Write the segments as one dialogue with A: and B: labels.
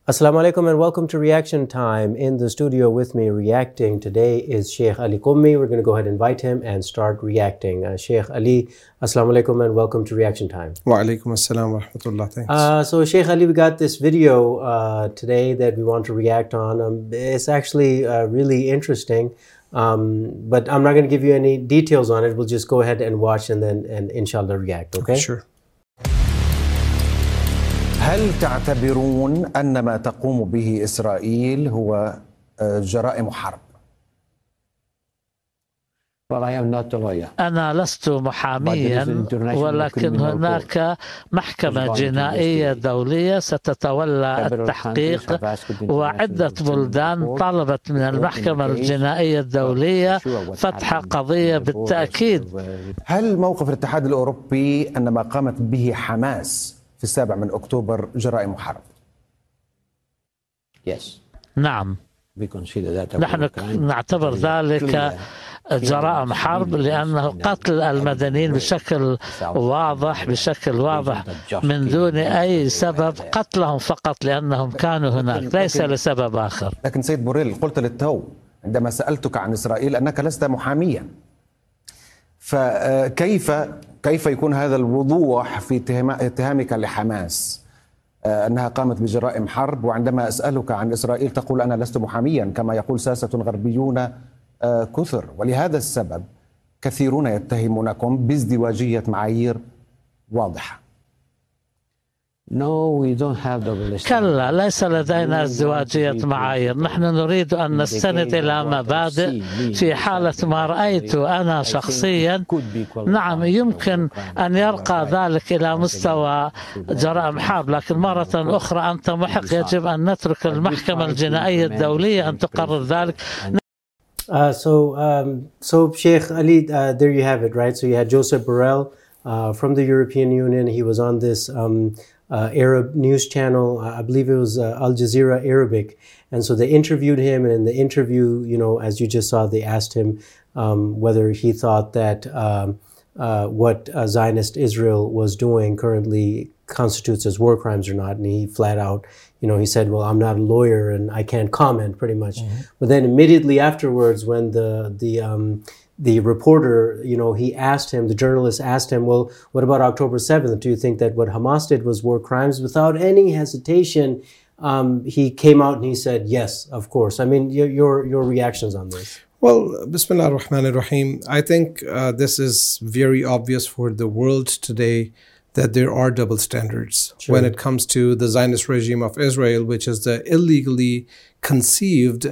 A: Assalamu alaikum and welcome to Reaction Time. In the studio with me reacting today is Sheikh Ali Qummi. We're going to go ahead and invite him and start reacting. Sheikh Ali, Assalamu alaikum and welcome to Reaction Time.
B: Wa alaikum assalam wa rahmatullah. Thanks.
A: So Sheikh Ali, we got this video today that we want to react on. It's actually really interesting, but I'm not going to give you any details on it. We'll just go ahead and watch and then inshallah react, okay?
B: Sure.
C: هل تعتبرون أن ما تقوم به إسرائيل هو جرائم حرب؟
D: أنا لست محاميا، ولكن هناك محكمة جنائية دولية ستتولى التحقيق، وعدة بلدان طلبت من المحكمة الجنائية الدولية فتح قضية بالتأكيد.
C: هل موقف الاتحاد الأوروبي أن ما قامت به حماس في 7 أكتوبر جرائم حرب؟
D: نعم، نحن نعتبر ذلك جرائم حرب، لأنه قتل المدنيين بشكل واضح من دون أي سبب، قتلهم فقط لأنهم كانوا هناك، ليس لسبب آخر.
C: لكن سيد بوريل، قلت للتو عندما سألتك عن إسرائيل أنك لست محاميا، فكيف يكون هذا الوضوح في اتهامك لحماس أنها قامت بجرائم حرب، وعندما أسألك عن إسرائيل تقول أنا لست محاميا، كما يقول ساسة غربيون كثر، ولهذا السبب كثيرون يتهمونكم بازدواجية معايير واضحة.
D: كلا، ليس لدينا ازدواجية معايير، نحن نريد أن نستند إلى مبادئ. في حالة ما رأيت أنا شخصيا، نعم يمكن أن يرقى ذلك إلى مستوى جرائم حرب، لكن مرة أخرى أنت محق، يجب أن نترك المحكمة الجنائية الدولية أن تقرر ذلك.
A: So Sheikh Ali, there you have it, right? So you had Joseph Borrell from the European Union. He was on this Arab news channel, I believe it was Al Jazeera Arabic, and so they interviewed him, and in the interview, you know, as you just saw, they asked him whether he thought that what Zionist Israel was doing currently constitutes as war crimes or not, and he flat out, you know, he said, well, I'm not a lawyer and I can't comment, pretty much. But then immediately afterwards, when the reporter, you know, he asked him, the journalist asked him, well, what about October 7th? Do you think that what Hamas did was war crimes? Without any hesitation, he came out and he said, yes, of course. I mean, your reactions on this?
B: Well, Bismillah ar-Rahman ar-Rahim. I think this is very obvious for the world today that there are double standards when it comes to the Zionist regime of Israel, which is the illegally conceived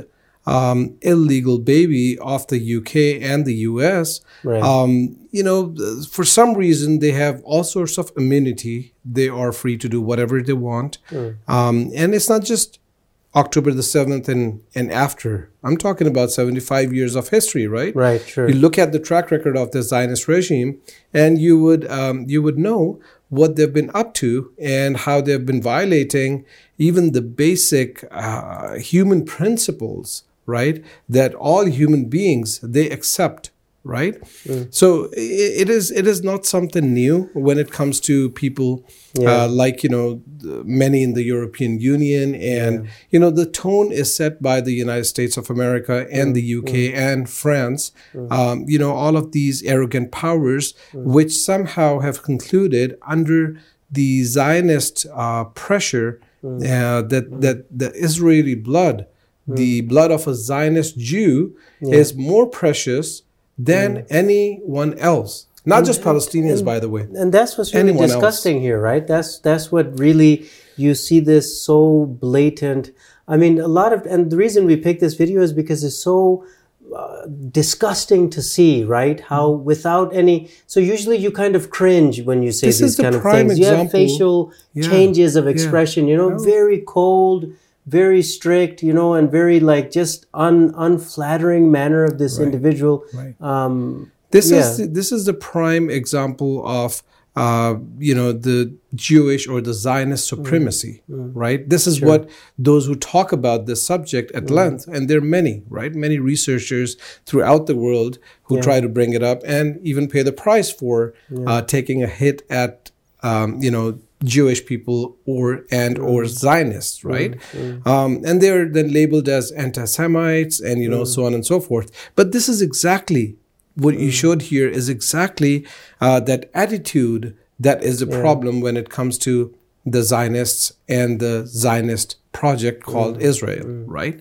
B: illegal baby of the UK and the US. You know, for some reason, they have all sorts of immunity. They are free to do whatever they want. And it's not just October the 7th and after. I'm talking about 75 years of history, right?
A: Right, sure.
B: You look at the track record of the Zionist regime, and you would know what they've been up to and how they've been violating even the basic human principles, right? That all human beings, they accept, right? So it is not something new when it comes to people like, you know, many in the European Union, and, you know, the tone is set by the United States of America and the UK and France, you know, all of these arrogant powers, which somehow have concluded under the Zionist pressure that the Israeli blood, the blood of a Zionist Jew, is more precious than anyone else. Not just Palestinians, by the way.
A: And that's what's really disgusting here, right? That's what really, you see this so blatant. I mean, and the reason we picked this video is because it's so disgusting to see, right? How without any, so usually you kind of cringe when you say these kind of things. You have facial changes of expression, you know, very cold, very strict, you know, and very like just unflattering manner of this individual.
B: This is the prime example of you know, the Jewish or the Zionist supremacy, right? This is what those who talk about this subject at length, and there are many, right? Many researchers throughout the world who try to bring it up and even pay the price for taking a hit at you know, Jewish people or Zionists, right? And they're then labeled as anti-Semites and so on and so forth. But this is exactly what you showed here is exactly that attitude that is the problem when it comes to the Zionists and the Zionist project called Israel, right?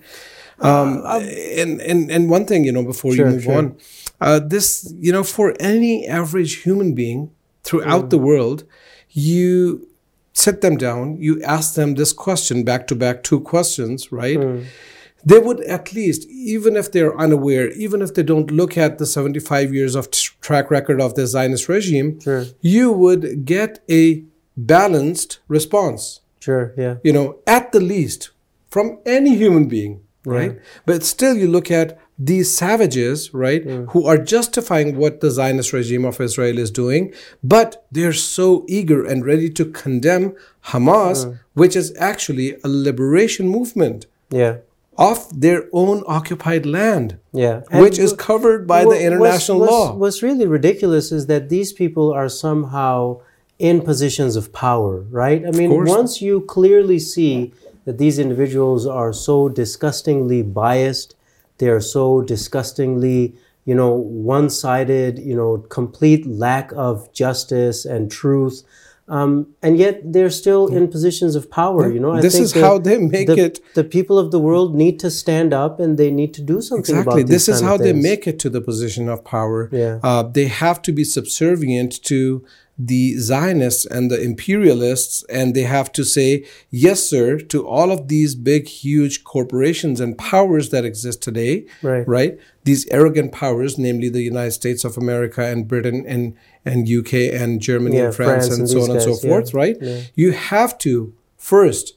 B: And one thing, before you move on, this, for any average human being throughout the world, you sit them down, you ask them this question, back to back, 2 questions, right? They would at least, even if they're unaware, even if they don't look at the 75 years of track record of the Zionist regime, you would get a balanced response.
A: Sure, yeah.
B: At the least, from any human being, right? But still you look at these savages, right, who are justifying what the Zionist regime of Israel is doing, but they're so eager and ready to condemn Hamas, which is actually a liberation movement of their own occupied land, which is covered by the international law.
A: What's really ridiculous is that these people are somehow in positions of power, right? I mean, once you clearly see that these individuals are so disgustingly biased, they are so disgustingly, one-sided, complete lack of justice and truth. And yet they're still in positions of power, I
B: this
A: think
B: is how they make it.
A: The people of the world need to stand up and they need to do something about these
B: This is
A: kind
B: how
A: of
B: they
A: things.
B: make it to the position of power. They have to be subservient to the Zionists and the imperialists, and they have to say, yes, sir, to all of these big, huge corporations and powers that exist today, right? These arrogant powers, namely the United States of America and Britain and UK and Germany and France and so on and so forth, right? You have to first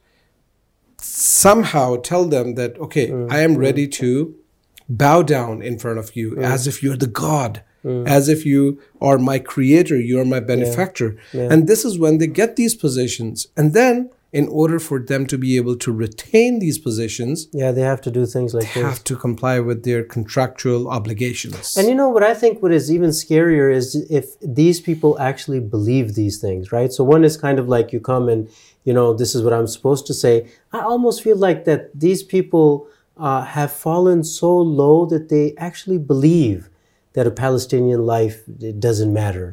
B: somehow tell them that, okay, I am ready to bow down in front of you as if you're the God. As if you are my creator, you're my benefactor. And this is when they get these positions. And then, in order for them to be able to retain these positions,
A: they have to do things like
B: they have to comply with their contractual obligations.
A: And what I think what is even scarier is if these people actually believe these things, right? So one is kind of like you come and, this is what I'm supposed to say. I almost feel like that these people have fallen so low that they actually believe that a Palestinian life, it doesn't matter,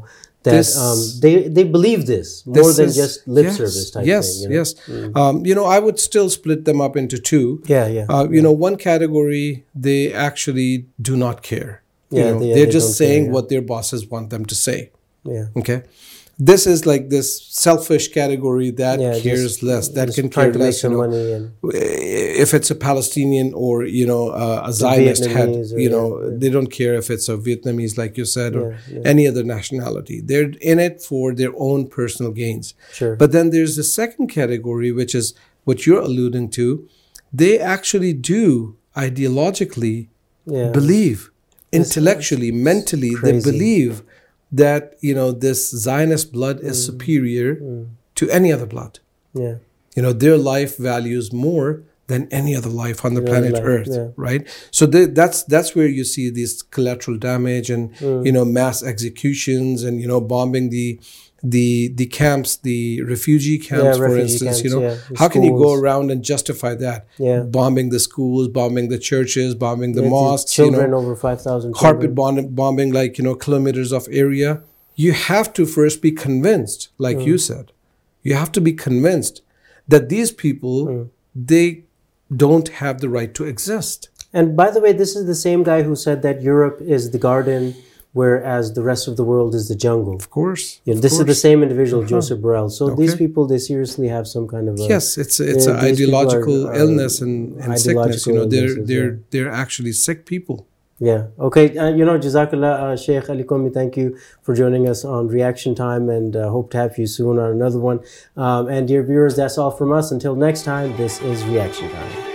A: that they believe this more than just lip service type thing.
B: Yes. I would still split them up into 2. One category, they actually do not care. They're just saying what their bosses want them to say. Okay. This is like this selfish category that cares less, that can care less. If it's a Palestinian or a Zionist head, they don't care if it's a Vietnamese, like you said, or any other nationality. They're in it for their own personal gains. But then there's the second category, which is what you're alluding to. They actually do ideologically believe, intellectually, mentally, they believe that this Zionist blood is superior to any other blood. Their life values more than any other life on the planet Earth, right? So that's where you see this collateral damage and mass executions and bombing the camps, the refugee camps, for instance. How can you go around and justify that? Bombing the schools, bombing the churches, bombing the mosques,
A: children over 5,000
B: carpet bombing like kilometers of area. You have to first be convinced, like you said, you have to be convinced that these people they don't have the right to exist.
A: And by the way, this is the same guy who said that Europe is the garden, whereas the rest of the world is the jungle.
B: Of course.
A: This is the same individual, Joseph Borrell. So these people, they seriously have some kind of
B: it's an ideological illness and sickness. They're actually sick people.
A: Okay. Jazakallah, Sheikh Ali Qawmi, thank you for joining us on Reaction Time, and hope to have you soon on another one. And dear viewers, that's all from us. Until next time, this is Reaction Time.